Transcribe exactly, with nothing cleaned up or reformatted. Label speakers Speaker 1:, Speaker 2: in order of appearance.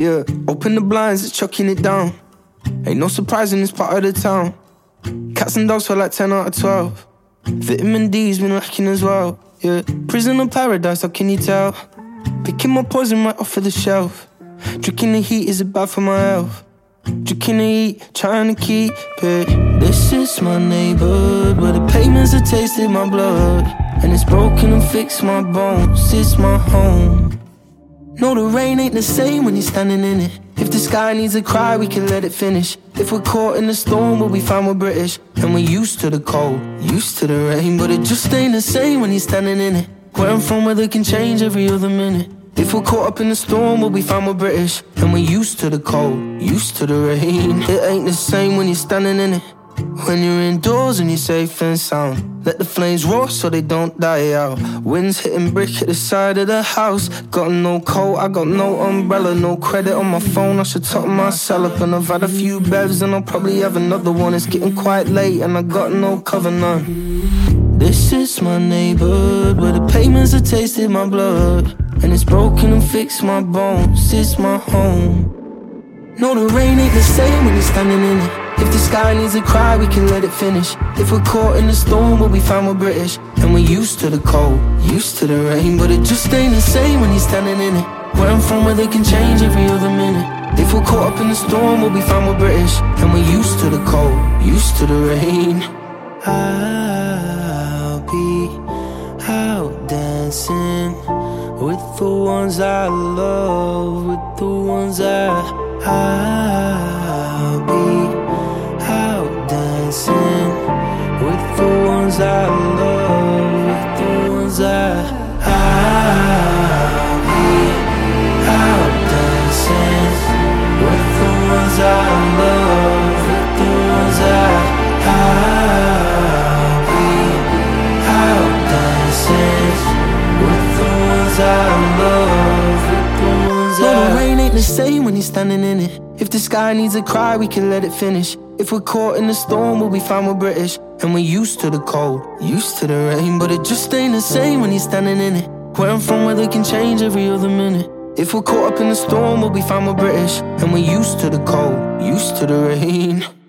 Speaker 1: yeah. Open the blinds, it's chucking it down. Ain't no surprise in this part of the town. Cats and dogs feel like ten out of twelve. Vitamin D's been lacking as well, yeah. Prison or paradise, how can you tell? Picking my poison right off of the shelf. Drinking the heat, is it bad for my health? Drinking the heat, trying to keep it. This is my neighborhood, where the pavements have tasted my blood, and it's broken and fixed my bones. It's my home. No, the rain ain't the same when you're standing in it. If the sky needs a cry, we can let it finish. If we're caught in the storm, we'll be fine, we're British. And we're used to the cold, used to the rain, but it just ain't the same when you're standing in it. Where I'm from, weather can change every other minute. If we're caught up in the storm, we'll be fine, we're British. And we're used to the cold, used to the rain. It ain't the same when you're standing in it. When you're indoors and you're safe and sound, let the flames roar so they don't die out. Winds hitting brick at the side of the house. Got no coat, I got no umbrella. No credit on my phone, I should top myself up. And I've had a few bevs and I'll probably have another one. It's getting quite late and I got no cover, none. This is my neighborhood, where the pavements have tasted my blood, and it's broken and fixed my bones. It's my home. No, the rain ain't the same when you're standing in it. If the sky needs a cry, we can let it finish. If we're caught in the storm, we'll be fine, we're British. And we're used to the cold, used to the rain, but it just ain't the same when you're standing in it. Where I'm from, where they can change every other minute. If we're caught up in the storm, we'll be fine, we're British. And we're used to the cold, used to the rain. I'll be out dancing with the ones I love, with the ones I I'll be out dancing with the ones I love, with the ones I I'll be out dancing with the ones I love, with the ones I I'll be out dancing with the ones I love, with the ones I. No, the rain ain't the same when you're standing in it. If the sky needs a cry, we can let it finish. If we're caught in the storm, we'll be fine, we're British. And we're used to the cold, used to the rain, but it just ain't the same when you're standing in it. Where I'm from, weather can change every other minute. If we're caught up in the storm, we'll be fine, we're British. And we're used to the cold, used to the rain.